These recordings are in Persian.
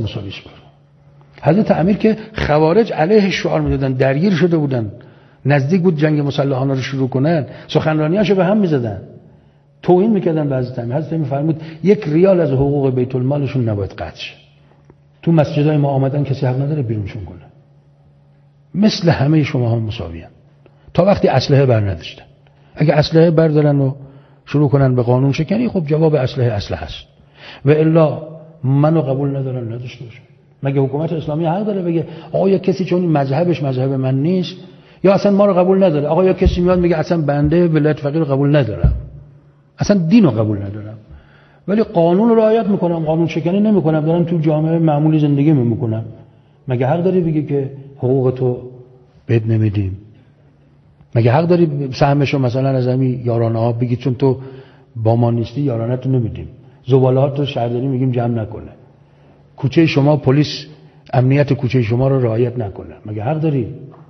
است مساویش بر. حضرت امیر که خوارج علیه شعار میدادن، درگیر شده بودن، نزدیک بود جنگ مسلحانه رو شروع کنن، سخنرانیاشو به هم میزدن، توهین میکردن به حضرت امیر. حضرت امیر فرمود 1 ریال از حقوق بیت المالشون نباید قطع شه. تو مسجدای ما آمدن کسی حق نداره بیرونشون کنه. مثل همه شما هم مساویان تا وقتی اسلحه بر نداشتن. اگه اسلحه بردارن و شروع کنن به قانون شکنی، خب جواب اسلحه است. و الا منو قبول ندارن نداشته باشه. مگه حکومت اسلامی حق داره بگه آقا یا کسی چون این مذهبش مذهب من نیست یا اصلا ما رو قبول نداره؟ آقا یا کسی میاد میگه اصلا بنده ولایت فقیه رو قبول ندارم، اصلا دین رو قبول ندارم، ولی قانون رو رعایت میکنم، قانون شکنی نمیکنم، دارم تو جامعه معمولی زندگی میکنم. مگه حق داری بگی که حقوق تو بد نمیدیم؟ مگه حق داری سهمشو مثلا از همین یارانه ها بگی چون تو با ما نیستی یارانه تو نمیدیم؟ زباله‌ها تو شهرداری میگیم جمع نکنه، کوچه شما پلیس امنیت کوچه شما رو رعایت نکنه، مگه حق داری؟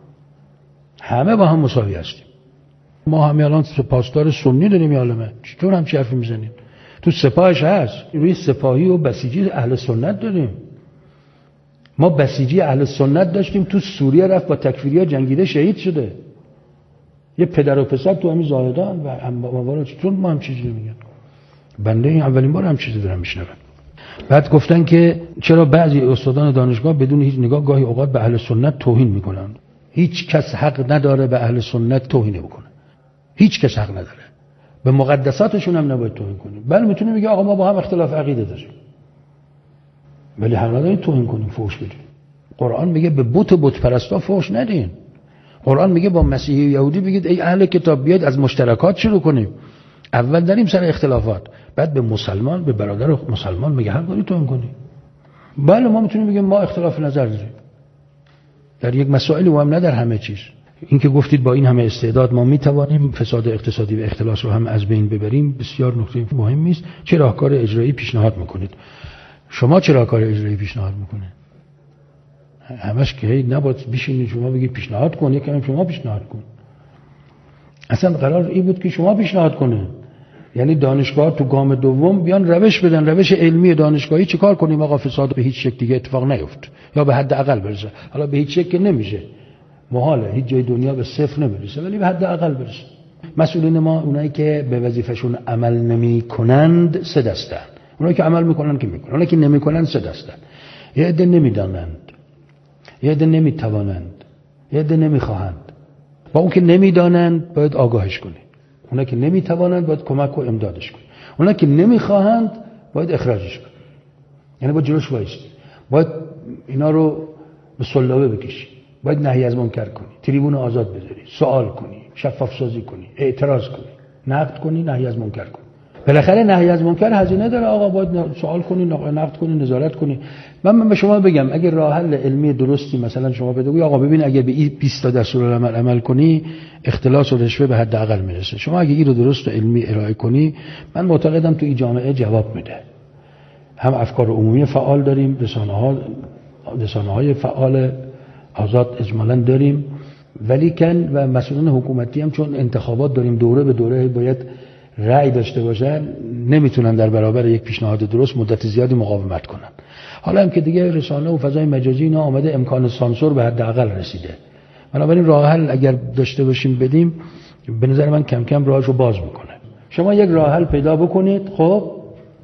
همه با هم مساوی هستیم. ما همه الان پاسدار سنی داریم یا عالمه، چطور همچی حرفی میزنین؟ تو سپاهش هست، روی سپاهی و بسیجی اهل سنت داریم. ما بسیجی اهل سنت داشتیم تو سوریه رفت با تکفیریا جنگیده شهید شده. یه پدر و پسر تو همین زاهدان و اموال. چطور ما هم چیزی میگن؟ بنده این اولین بار هم چیزی دارم میشنوم. بعد گفتن که چرا بعضی استادان دانشگاه بدون هیچ نگاه گاهی اوقات به اهل سنت توهین میکنن. هیچ کس حق نداره به اهل سنت توهین بکنه. هیچ کس حق نداره. به مقدساتشون هم نباید توهین کنیم. بله میتونه بگه آقا ما با هم اختلاف عقیده داریم، ولی حق نداریم توهین کنیم، فحش بدیم. قرآن میگه به بت پرستا فحش ندین. قرآن میگه با مسیحی و یهودی بگید ای اهل کتاب بیاید از مشترکات شروع کنیم. اول داریم سر اختلافات، بعد به مسلمان، به برادر مسلمان میگه حق داری توهین کنی. بله ما میتونیم بگیم ما اختلاف نظر داریم در یک مسائلی و هم نه در همه چیز. این که گفتید با این همه استعداد ما میتوانیم فساد اقتصادی و اختلاس رو هم از بین ببریم، بسیار نکته مهمی است. چه راهکار اجرایی پیشنهاد میکنید؟ شما چه راهکار اجرایی پیشنهاد میکنید؟ همش که نباید بشینید شما بگید پیشنهاد کن، یکم شما پیشنهاد کن. اصلا قرار این بود که شما پیشنهاد کنه، یعنی دانشگاه تو گام دوم بیان روش بدن، روش علمی دانشگاهی چیکار کنیم آقا فساد به هیچ شکل دیگه اتفاق نیفته یا به حد اقل برسه. حالا به هیچ شکل نمیشه، محاله، هیچ جای دنیا به صفر نمیرسه، ولی به حد اقل برسه. مسئولین ما اونایی که به وظیفه‌شون عمل نمی‌کنند 3 دستن. اونایی که عمل میکنن که میکنن، اونایی که نمیکنن 3 دستن. یه عده نمیدانند، یه عده نمیتوانند، یه عده نمیخواهند. با اون که نمیدانند باید آگاهش کنی، اونایی که نمیتوانند باید کمک و امدادش کنی، اونایی که نمیخواهند باید اخراجش کنی. یعنی باید جلوش وایستی، باید اینا رو به سلابه بکشی، باید نهی از منکر کنی، تریبون آزاد بذاری، سوال کنی، شفاف سازی کنی، اعتراض کنی، نقد کنی، نهی از منکر کنی. بالاخره نهی از منکر هزینه داره آقا، باید سوال کنی، نقد کنی، نظارت کنی. من به شما بگم اگه راه حل علمی درستی مثلا شما بده بگی آقا ببین اگه به این 20 تا دستورالعمل عمل کنی اختلاس و رشوه به حداقل میرسه، شما اگه این رو درست و علمی ارائه کنی، من معتقدم تو این جامعه جواب میده. هم افکار عمومی فعال داریم، رسانه‌های فعال آزاد اجمالاً داریم، ولی کن و مسئولان حکومتی هم چون انتخابات داریم دوره به دوره باید رأی داشته باشن، نمیتونن در برابر یک پیشنهاد درست مدت زیادی مقاومت کنن. حالا هم که دیگه رسانه و فضای مجازی اینا آمده، امکان سانسور به حداقل رسیده. بنابراین راه حل اگر داشته باشیم بدیم، به نظر من کم کم راهشو باز میکنه. شما یک راه حل پیدا بکنید، خب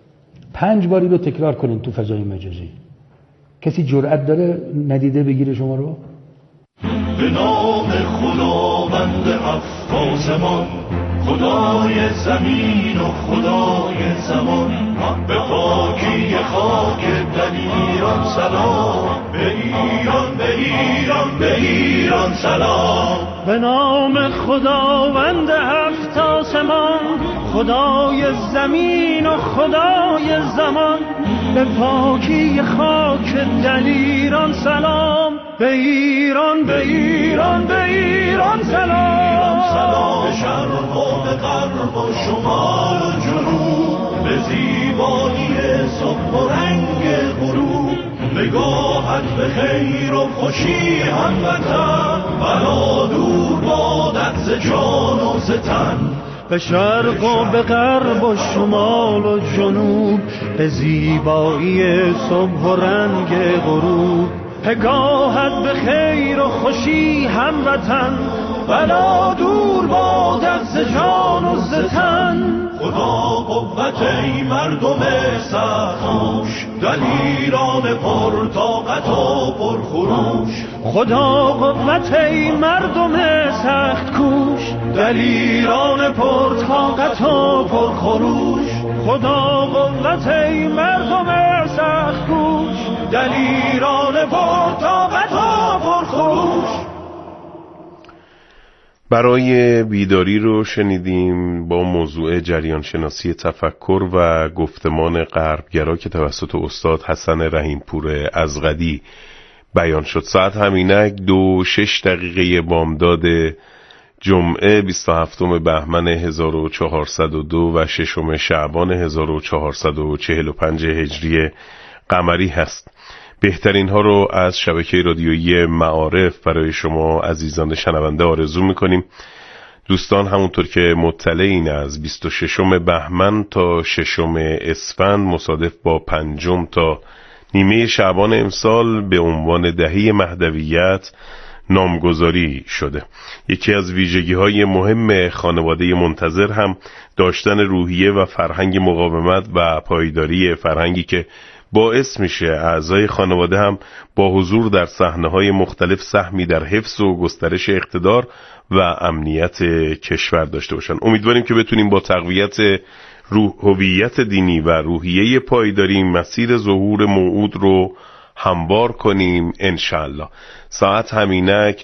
5 باری رو تکرار کنید تو فضای مجازی. کسی جرأت داره ندیده بگیره شما رو؟ به نام خداوند هفت آسمان، خدای زمین و خدای زمان، به پاکی خاک در ایران سلام، به ایران به ایران به ایران سلام. به نام خداوند هفت آسمان، خدای زمین و خدای زمان، به پاکی خاک در ایران سلام، به ایران به ایران به ایران سلام. سلام شرق و به غرب و شمال و جنوب، به زیبایی صبح و رنگ غروب، نگاهت به خیر و خوشی هموطن، بلا دور بادت ز جان و ز تن، به شرق و به غرب و شمال و جنوب، به زیبایی صبح و رنگ غروب. پگاهت به خیر و خوشی هموطن، بلا دور بادت ز جان و ز تن. خدا قوت ای مردم سرخوش، دلیران پر طاقت و پر خروش. خدا قوت ای مردم سخت کوش، دلیران پر طاقت و پر خروش. خدا قوت ای مردم سخت کوش، دلیران پر طاقت و پر خروش. برای بیداری رو شنیدیم با موضوع جریان شناسی تفکر و گفتمان غربگرا که توسط استاد حسن رحیمپور ازغدی بیان شد. ساعت همینک 2:06 بامداد جمعه 27 بهمن 1402 و 6 شعبان 1445 هجری قمری هست. بهترین ها رو از شبکه رادیویی معارف برای شما عزیزان شنونده آرزو میکنیم. دوستان همونطور که مطلعین از 26 بهمن تا 6 اسفند مصادف با 5 تا نیمه شعبان امسال به عنوان دهه مهدویت نامگذاری شده. یکی از ویژگی‌های مهم خانواده منتظر هم داشتن روحیه و فرهنگ مقاومت و پایداری فرهنگی که باعث میشه اعضای خانواده هم با حضور در صحنه‌های مختلف سهمی در حفظ و گسترش اقتدار و امنیت کشور داشته باشن. امیدواریم که بتونیم با تقویت هویت دینی و روحیه پایداری مسیر ظهور موعود رو هموار کنیم انشالله. ساعت همینک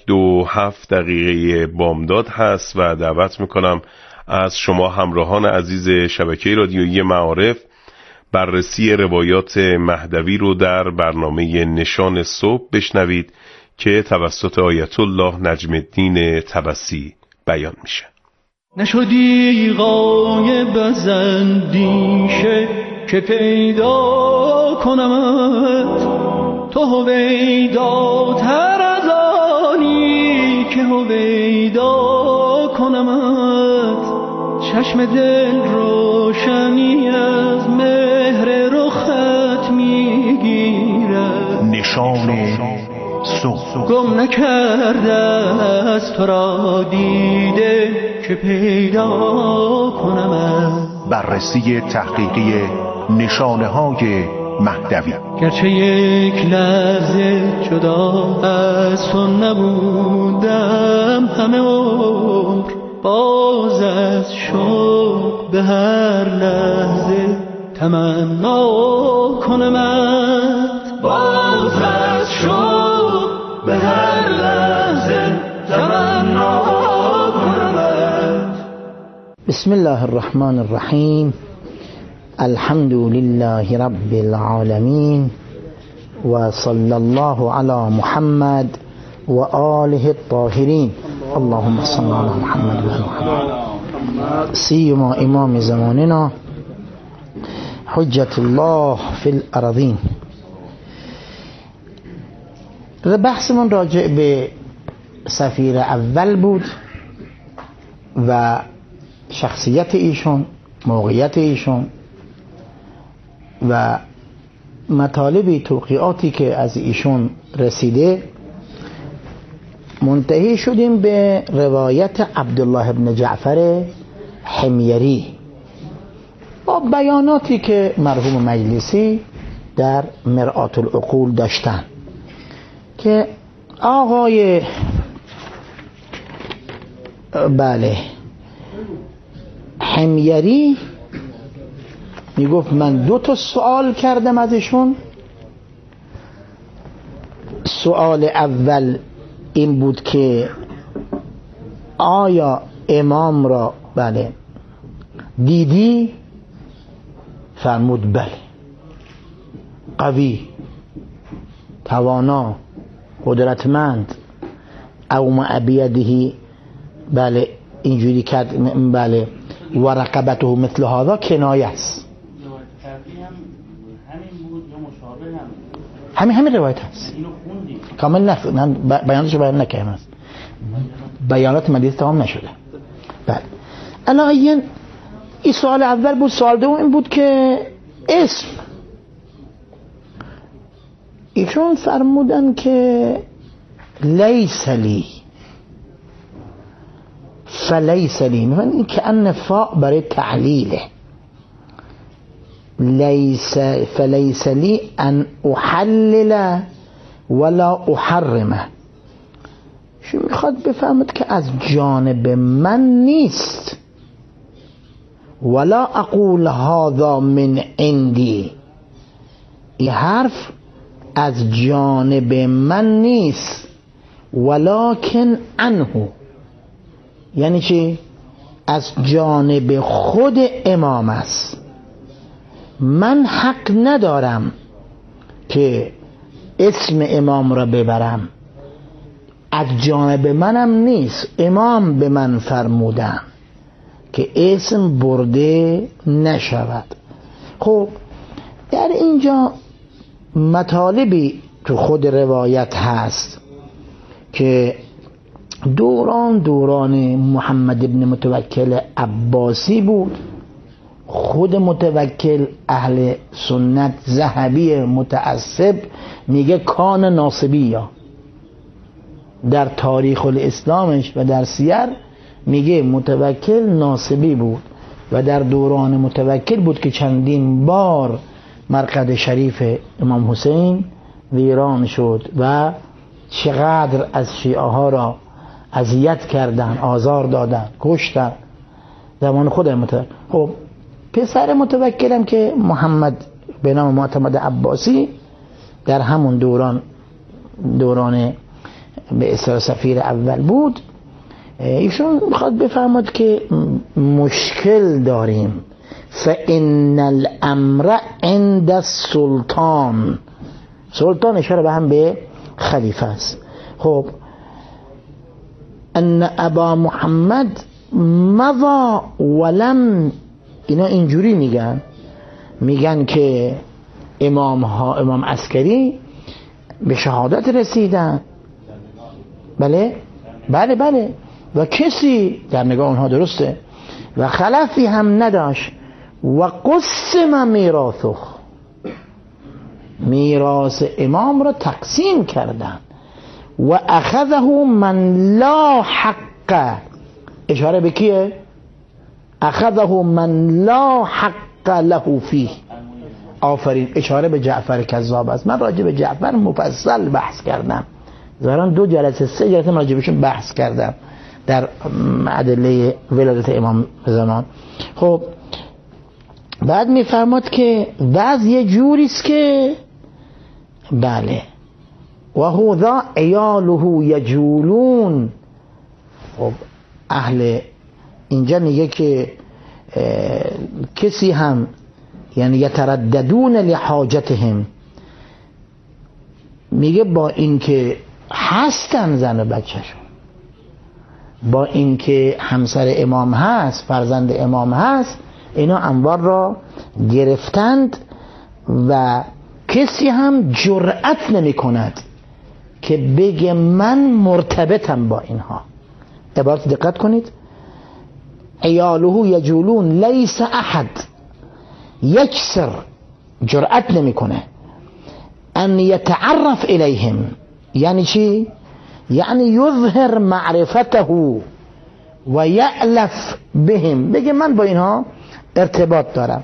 2:07 بامداد هست و دعوت میکنم از شما همراهان عزیز شبکه رادیویی معارف بررسی روایات مهدوی رو در برنامه نشان صبح بشنوید که توسط آیت الله نجم الدین طبسی بیان میشه. نشدی غایب از اندیشه که پیدا کنمت، تو هویداتر از آنی که هویدا کنمت. چشم دل روشنی از مهر رخت میگیرد، نشان صبح گم نکرده از تو را دیده که پیدا کنم. بررسی تحقیقی نشانه های مهدوی. گرچه یک لحظه جدا از تو نبودم، همه عمر باز از شوق به هر لحظه تمنا کنمت. باز از شوق به هر لحظه تمنا کنمت. بسم الله الرحمن الرحیم. الحمد لله رب العالمین و صلی الله علی محمد و آله الطاهرین. اللهم صل علی محمد و آل محمد. سیما امام زماننا حجت الله فی الارضین. بحثمون راجع به سفیر اول بود و شخصیت ایشون، موقعیت ایشون و مطالب توقیعاتی که از ایشون رسیده. منتهی شدیم به روایت عبدالله ابن جعفر حمیری با بیاناتی که مرحوم مجلسی در مرآت العقول داشتن که آقای حمیری میگفت من 2 سوال کردم ازشون. سوال اول این بود که آیا امام را دیدی؟ فرمود بله. قوی، توانا، قدرتمند. او ما بیدهی اینجوری کرد و رقبته مثل هذا کنایه است. همین روایت هست. کامل نه، من بیاناتش بیان نکردم، بیانات مدیث تمام نشده. بله. الان این سوال اول بود. سوال دوم این بود که اسم، ایشون فرمودن که لیس لی فلیس لی، میفهمن این که ان فاء برای تعلیله، لیس فلیس لی ان احلل ولا احرمه. شو میخواد بفهمد که از جانب من نیست، ولا اقول هذا من عندي، این حرف از جانب من نیست، ولکن عنه، یعنی چی؟ از جانب خود امام است. من حق ندارم که اسم امام را ببرم، از جانب منم نیست، امام به من فرمودن که اسم برده نشود. خب در اینجا مطالبی تو خود روایت هست که دوران محمد ابن متوکل عباسی بود. خود متوکل اهل سنت ذهبی متعصب میگه کان ناصبی، در تاریخ الاسلامش و در سیر میگه متوکل ناصبی بود و در دوران متوکل بود که چندین بار مرقد شریف امام حسین ویران شد و چقدر از شیعه ها را اذیت کردن، آزار دادن، کشتن زمان خود متوکل. خب پسر متوکلم که محمد به نام معتمد عباسی در همون دوران به اصطلاح سفیر اول بود. ایشون میخواد بفرماد که مشکل داریم، فإن الامر عند السلطان، سلطان اشاره به هم به خلیفه است. خب ان ابا محمد مضى ولم، اینا اینجوری میگن که امام عسکری به شهادت رسیدن، بله و کسی در نگاه اونها درسته و خلفی هم نداشت و قسم میراثه، میراث امام را تقسیم کردن و اخذه من لا حق، اشاره به کیه؟ اخذه من لا حق له فیه، آفرین، اشاره به جعفر کذاب است. من راجع به جعفر مفصل بحث کردم، ظاهرا 2 جلسه 3 جلسه راجع بهشون بحث کردم در ادله ولادت امام زمان. خب بعد میفرماد که بعض یه جوری است که بله و هو ذا عیاله یجولون. خب اهل اینجا میگه که کسی هم یعنی یترددون لحاجتهم، میگه با اینکه هستن زن و بچه‌شون، با اینکه همسر امام هست، فرزند امام هست، اینا انوار را گرفتند و کسی هم جرأت نمی کند که بگه من مرتبطم با اینها. عبارت دقت کنید، عیاله یجولون لیس احد یکسر، جرأت نمی کنه ان یتعرف الیهم، یعنی چی؟ یعنی یظهر معرفته و یألف بهم، بگه من با اینها ارتباط دارم.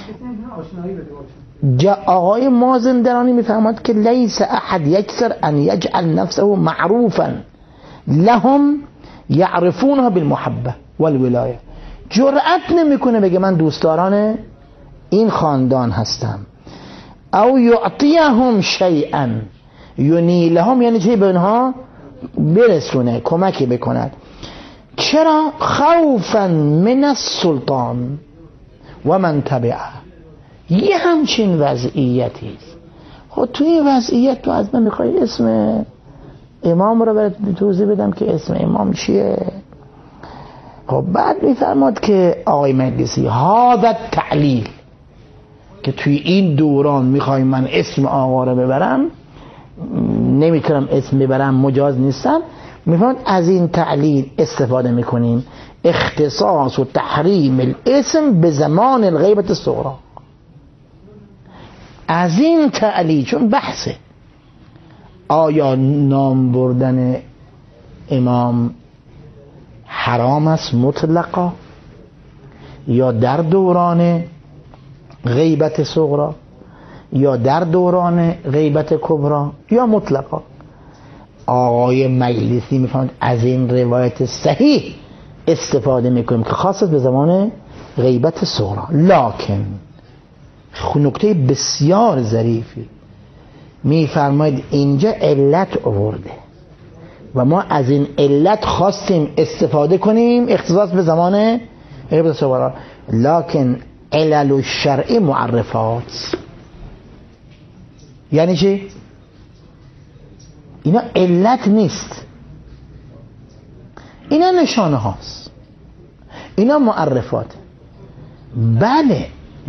آقای مازندرانی میفهمد که لیس احد یکسر ان یجعل نفسه معروفا لهم یعرفونها بالمحبه والولایه، جرأت نمیکنه بگه من دوستداران این خاندان هستم. او یعطیهم شیئا ینیلهم، یعنی چی؟ به اینها برسونه، کمکی بکند. چرا؟ خوفا من السلطان و من تبعه، یه همچین وضعیتی است. خب توی این وضعیت تو از من میخوای اسم امام رو برات توضیح بدم که اسم امام چیه؟ خب بعد میفرماد که آقای مجلسی هذا تعلیل، که توی این دوران میخوای من اسم آقا رو ببرم، نمیتونم اسم ببرم، مجاز نیستم، میفهمید از این تعلیل استفاده میکنیم، اختصاص و تحریم الاسم به زمان الغیبت الصغرا. از این تعلیل، چون بحثه آیا نام بردن امام حرام است مطلقا یا در دوران غیبت صغرا یا در دوران غیبت کبرا یا مطلقا. آقای مجلسی میفهمد از این روایت صحیح استفاده میکنیم که خاص به زمان غیبت صغرا. لکن نکته بسیار ظریفی میفرماید اینجا علت آورده و ما از این علت خواستیم استفاده کنیم اختصاص به زمان غیبت صغرا. لکن علل الشرع معرفات. یعنی چی؟ اینا علت نیست، اینا نشانه هاست، اینا معرفات. بله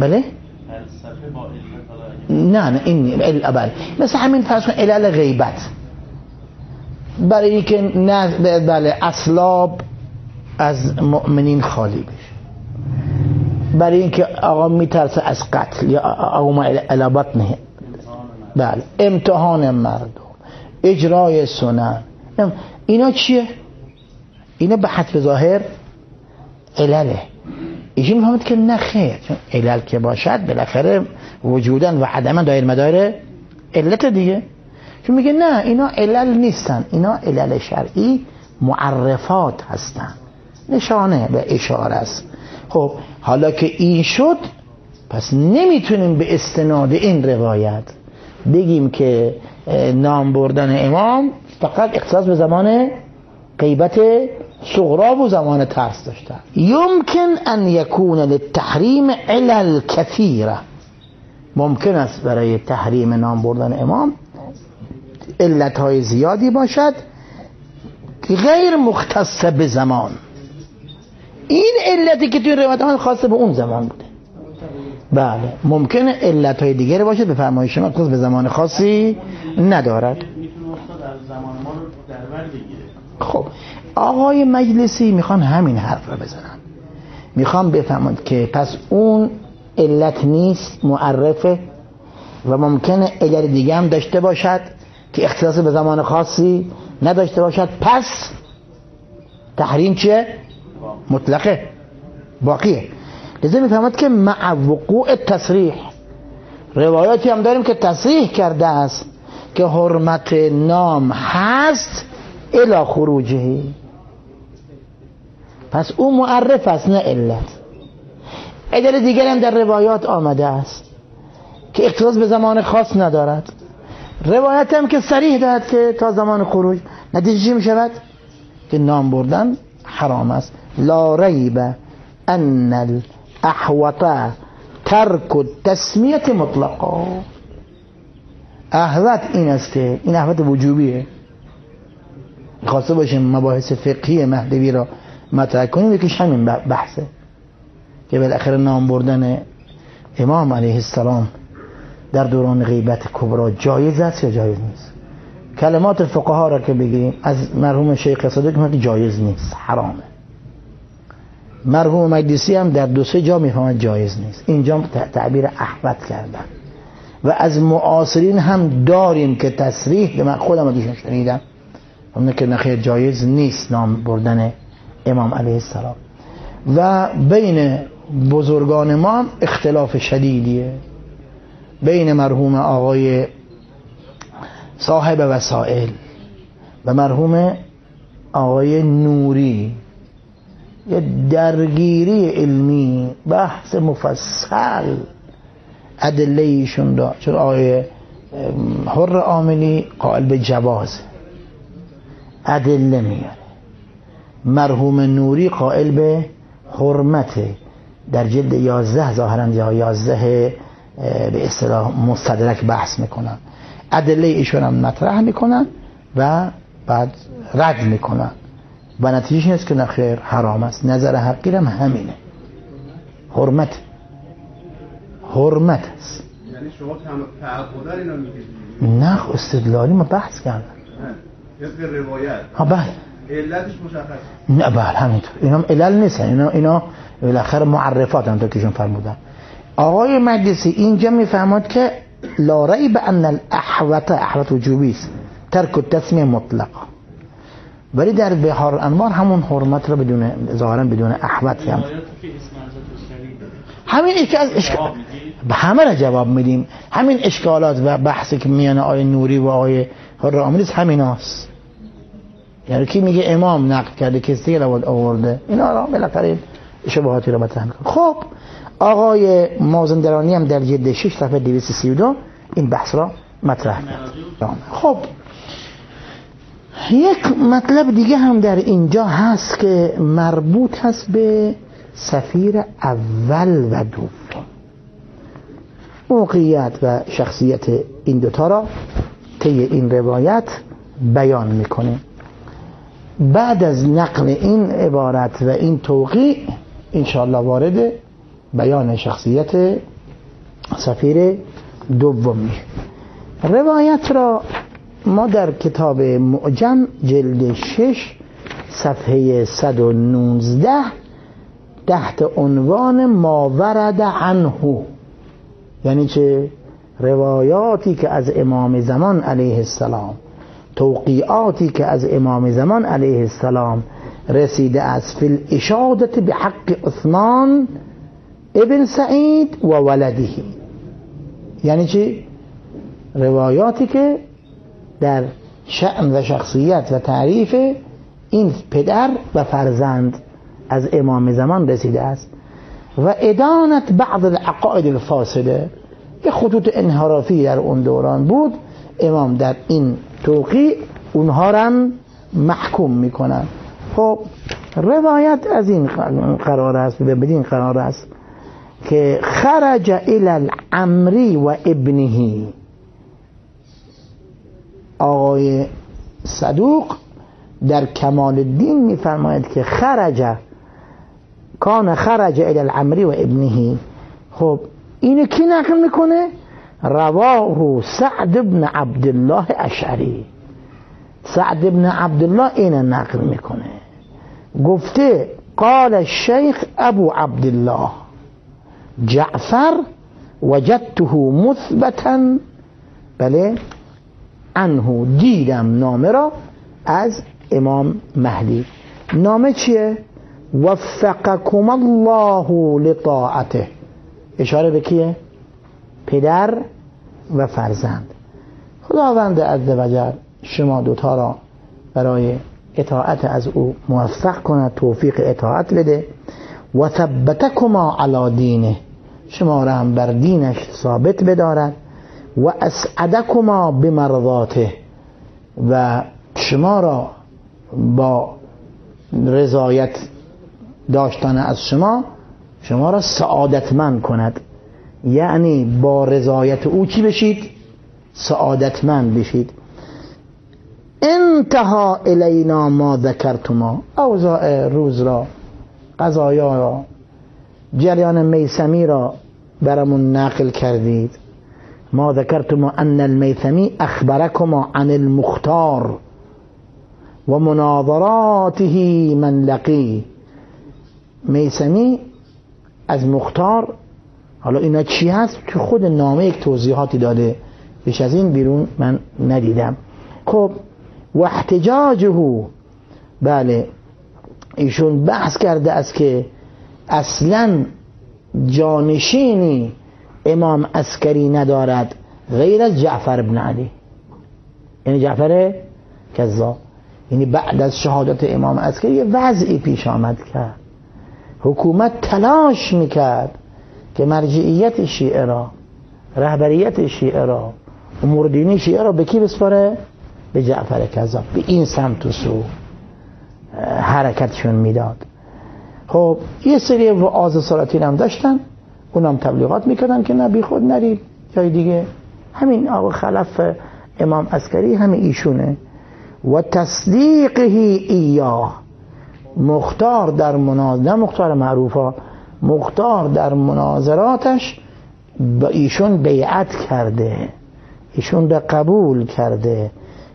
نه این بله. مثل همین فرض کن علل غیبت، برای اینکه نه بله اسلاب از مؤمنین خالی بشه، برای اینکه آقا میترسه از قتل یا آقا ما علابات نه، بله امتحان مردم، اجرای سنن، اینا چیه؟ اینا به حسب ظاهر علله. ایشون میفهمد که نه خیر، چون علل که باشد بالاخره وجودن و عدما دایر مدار علت دیگه. چون میگه نه اینا علل نیستن، اینا علل شرعی معرفات هستن، نشانه به اشاره است. خب حالا که این شد، پس نمیتونیم به استناد این روایت بگیم که نام بردن امام فقط اختصاص به زمان غیبت صغرا و زمان ترس داشتن. یمکن ان یکون للتحریم علل کثیره، ممکن است برای تحریم نام بردن امام علتهای زیادی باشد غیر مختص به زمان. این علتی که توی روایت ها خاصه به اون زمان بوده. بله ممکنه علتهای دیگری باشه به فرمایش شما خاص به زمان خاصی ندارد. خب آقای مجلسی میخوان همین حرف رو بزنن، میخوان بفهمند که پس اون علت نیست، معرفه و ممکنه علت دیگه هم داشته باشد که اختصاص به زمان خاصی نداشته باشد، پس تحریم چیه؟ مطلقه باقیه. لذا میفهمد که مع وقوع تصریح، روایاتی هم داریم که تصریح کرده است که حرمت نام هست الی خروجه، پس اون معرف است نه علت. علت دیگر هم در روایات آمده است که اختصاص به زمان خاص ندارد، روایت هم که صریح دارد که تا زمان خروج. نتیجه چی می شود؟ که نام بردن حرام است. لا ریب ان الاحوط ترک التسمیه مطلقا. احوط این است که این احوط وجوبیه، خواسته باشیم مباحث فقهی مهدوی را مطرح کنیم، یکیش همین بحثه که بالاخره نام بردن امام علیه السلام در دوران غیبت کبرا جایز است یا جایز نیست. کلمات فقها را که بگیریم از مرحوم شیخ صادق میگه جایز نیست، حرامه. مرحوم مجلسی هم در 2-3 جا میفهمد جایز نیست، اینجا تعبیر احوط کردن. و از معاصرین هم داریم که تصریح، من خودم ازشون شنیدم اون که نخیر جایز نیست نام بردن امام علیه السلام. و بین بزرگان ما هم اختلاف شدیدیه، بین مرحوم آقای صاحب وسائل و مرحوم آقای نوری یه درگیری علمی، بحث مفصل ادله ایشون داشت. چون آقای حر عاملی قائل به جواز ادله میاره، مرحوم نوری قائل به حرمت، در جلد 11 ظاهرا یا 11 به اصطلاح مستدرک بحث میکنن، ادله ایشون هم مطرح میکنن و بعد رد میکنن و نتیجه این است که نخیر حرام است. نظر حقی هم همینه، حرمت است. یعنی شما تعهدار اینا میگید؟ نه استدلالی ما بحث کردن طبق روایت. بله علتش مشخص نه بله همینطور، اینا علل نیستن، اینا بالاخره معرفات هم تا کهشون فرمودن. آقای مجلسی اینجا میفهمد که لا ریب ان الاحوط وجوبی است، ترک التسمیه مطلقا، ولی در بحار الانوار همون حرمت رو بدون ظاهرا بدون احوط هم همین همه را جواب میدیم. همین اشکالات و بحثی که میان آقای نوری و آقای حرامریز همین هاست. یعنی کی میگه امام نقل کرده کسی رو آورده، اینا را بالاخره شبهاتی رو مطرح میکنه. خب آقای مازندرانی هم در جلد 6 صفحه 232 این بحث را مطرح کرد. خب یک مطلب دیگه هم در اینجا هست که مربوط هست به سفیر اول و دوم. موقعیت و شخصیت این دوتا را طی این روایت بیان میکنه. بعد از نقل این عبارت و این توقیع انشاءالله وارد بیان شخصیت سفیر دوم میشه. روایت را ما در کتاب معجم جلد 6 صفحه 119 تحت عنوان ما ورد عنه، یعنی چه روایاتی که از امام زمان علیه السلام، توقیعاتی که از امام زمان علیه السلام رسیده است فی الاشادة بحق عثمان ابن سعید و ولده، یعنی چه روایاتی که در شأن و شخصیت و تعریف این پدر و فرزند از امام زمان رسیده است و ادانت بعض العقائد الفاسده، یه خطوط انحرافی در اون دوران بود، امام در این توقیع اونها را محکوم میکنن. خب روایت از این قرار است، بدین قرار است که خرج الى العمری و ابنه. آقای صدوق در کمال الدین میفرماید که کان خرج الى العمری و ابنه. خب اینو کی نقل میکنه؟ رواه سعد بن عبدالله اشعری. سعد بن عبدالله اینو نقل میکنه، گفته قال الشیخ ابو عبدالله جعفر وجدته مثبتا، بله عنه، دیدم نامه را از امام مهدی. نامه چیه؟ وفقكم الله لطاعته، اشاره به کیه؟ پدر و فرزند. خداوند عزوجل شما دوتا را برای اطاعت از او موفق کند، توفیق اطاعت بده. و ثبتکما علی دینه، شما را هم بر دینش ثابت بدارد. و اسعدکما بمرضاته، و شما را با رضایت داشتن از شما را سعادتمند کند، یعنی با رضایت او چی بشید؟ سعادتمند بشید. انتها الینا ما ذکرتما، اوضاع روز را، قضایا را، جریان میثمی را برامون نقل کردید. ما ذکرتما ان المیثمی اخبرکما عن المختار و مناظراته من لقی. میثمی از مختار، حالا اینا چی هست؟ تو خود نامه یک توضیحاتی داده، بیش از این بیرون من ندیدم. خب و احتجاجه، بله ایشون بحث کرده است که اصلا جانشینی امام عسکری ندارد غیر از جعفر ابن علی، یعنی جعفر کذاب. یعنی بعد از شهادت امام عسکری یه وضعی پیش آمد کرد، حکومت تلاش میکرد که مرجعیت شیعه را، رهبریت شیعه را، امور دینی شیعه را به کی بسپاره؟ به جعفر کذاب. به این سمت و سو حرکتشون میداد. خب یه سری وعاظ سلاطین هم داشتن، اونم تبلیغات میکردن که نبی خود نرید جای دیگه. همین آقا خلف امام عسکری همین ایشونه. و تصدیقه ایاه، مختار در نه مختار معروفا، مختار در مناظراتش با ایشون بیعت کرده، ایشون را قبول کرده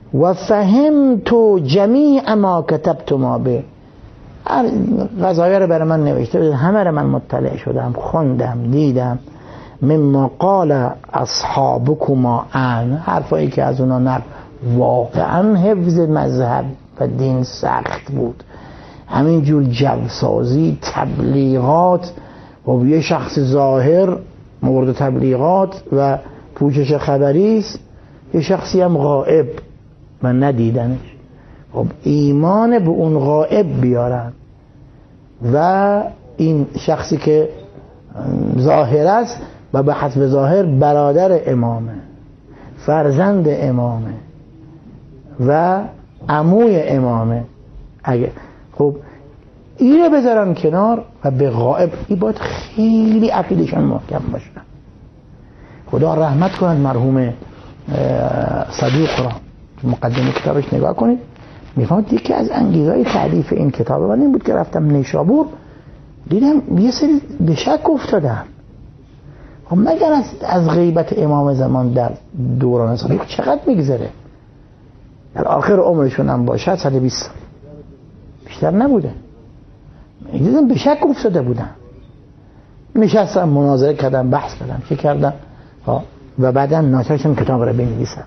و فهمت جمیع ما کتبتما به، قضایا رو برای من نوشته بود، همه رو من مطلع شدم، خوندم، دیدم. مما قال اصحابکما عن، حرفایی که از اونا نقل. واقعا حفظ مذهب و دین سخت بود. همینجور جوسازی، تبلیغات و یه شخص ظاهر مورد تبلیغات و پوشش خبری است، یه شخصی هم غائب و ندیدنش. خب ایمان به اون غائب بیارن و این شخصی که ظاهر است و به حسب ظاهر برادر امامه، فرزند امامه و عموی امامه، اگه خب اینو بذارن کنار و به غائب، این باید خیلی عقیدشان محکم باشه. خدا رحمت کند مرحوم صدوق را، مقدمه کتابش نگاه کنید، میفهمید یکی از انگیزهای تألیف این کتابه من این بود که رفتم نیشابور دیدم یه سری به شک افتادم. خب مگر از غیبت امام زمان در دوران صدوق چقدر میگذره؟ در آخر عمرشون هم باشد 120 سال بیشتر نبوده. دیدم به شک افتاده بودم، نشستم مناظره کردم، بحث کردم، چه کردم و بعدا ناچارشم کتاب رو بنویسم.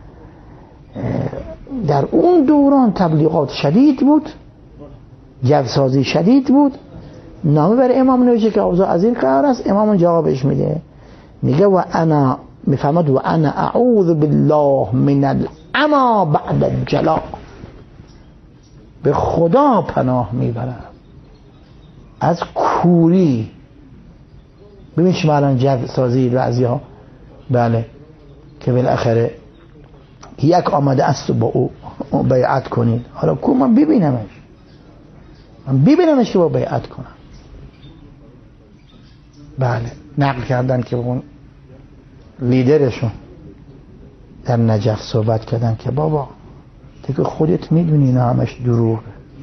در اون دوران تبلیغات شدید بود، جوسازی شدید بود. نامه بر امام نوشته که اوضاع از این قرار است، امام جوابش میده، میگه و انا، میفهمد و انا اعوذ بالله من العما بعد الجلا، به خدا پناه میبرم از کوری. ببین شما الان جوسازی بعضی ها، بله، که بالاخره یک آمده است با او بیعت کنید، حالا کو من ببینمش که با بیعت کنم. بله، نقل کردن که اون لیدرشون در نجف صحبت کردن که بابا دیگه خودت میدونی اینا همش دروغه،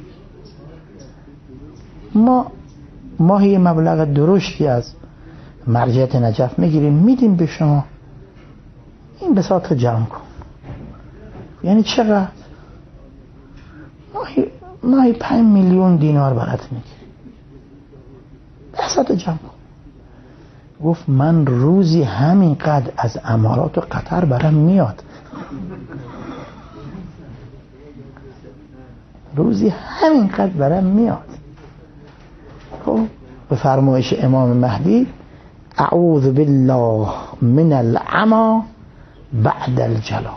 ما ماهی مبلغ درشتی از مرجعیت نجف میگیریم میدیم به شما، این بساط جمع کن. یعنی چقدر؟ ماهی 5 میلیون دینار برات میگیریم، بساط جمع کن. گفت من روزی همینقدر از امارات و قطر برام میاد، روزی همینقدر برام میاد. خب به فرمایش امام مهدی اعوذ بالله من العما بعد الجلا،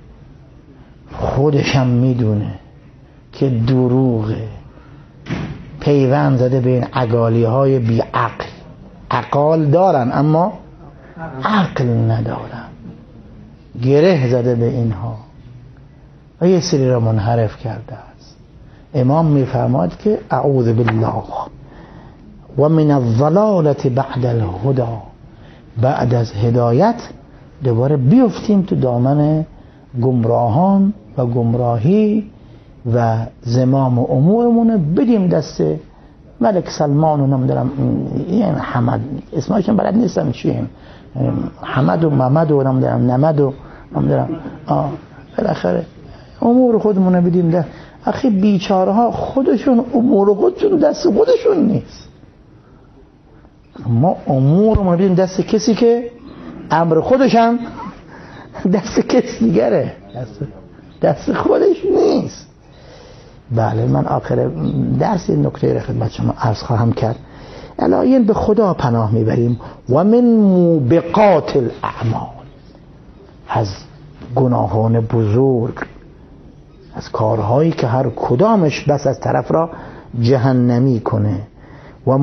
خودشم میدونه که دروغه، پیوند زده به این عقالی های بی عقل، عقال دارن اما عقل ندارن، گره زده به اینها و یه سری را منحرف کرده است. امام میفرماد که اعوذ بالله و من الضلالة بعد الهدى، بعد از هدایت دوباره بیفتیم تو دامن گمراهان و گمراهی و زمام امورمون بدیم دست ملک سلمان و نمیدونم این حمد، اسمشون بلد نیستم چیه، حمد و محمد و نمیدونم نمد و نمیدونم بالاخره امور خودمون بدیم دست. اخی بیچاره ها خودشون امور خودشون دست خودشون نیست، ما امورمون بدیم دست کسی که امر خودشم دست کسی دیگره، دست خودش نیست. بله، من آخر درس این نکته را خدمت شما عرض خواهم کرد. الان به خدا پناه میبریم و من موبقات الاعمال، از گناهان بزرگ، از کارهایی که هر کدامش بس از طرف را جهنمی کنه، و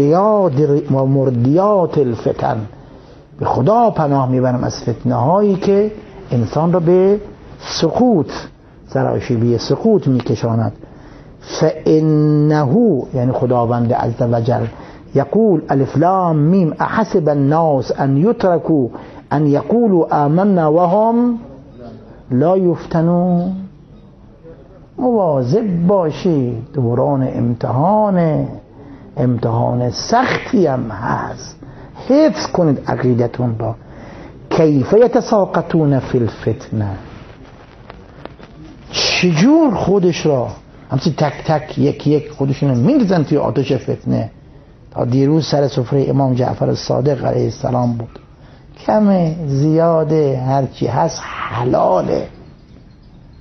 مردیات الفتن، به خدا پناه میبرم از فتنه هایی که انسان را به سقوط، سراشیبی سقوط میکشاند. فانه، یعنی خداوند عز وجل یقول الف لام میم احسب الناس ان یترکوا ان یقولوا آمنا وهم لا یفتنون. مواظب باشی، دوران امتحان سختی هم هست، حفظ کنید عقیدتون را. کیف یتساقطون فی الفتنه، چجور خودش را همچنین تک تک یک یک خودشون رو می‌ریزن توی آتش فتنه. تا دیروز سر سفره امام جعفر صادق علیه السلام بود. کمه زیاده هرچی هست حلاله.